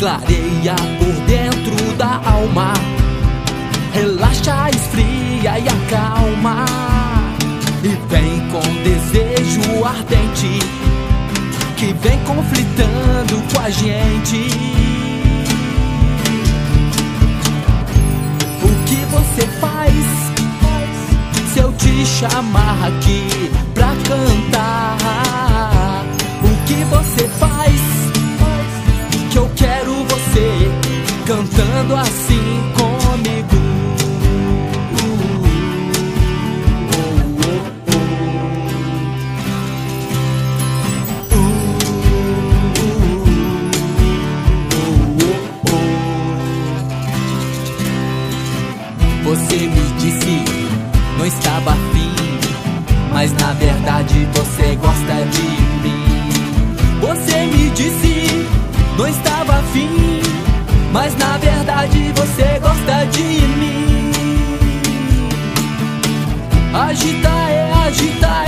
clareia por dentro da alma, relaxa, esfria e acalma, e vem com desejo ardente que vem conflitando com a gente. O que você faz se eu te chamar aqui pra cantar? O que você faz que eu quero você cantando assim comigo? Você me disse não estava afim, mas na verdade você gosta de mim. Você me disse não estava afim, mas na verdade você gosta de mim. Agita,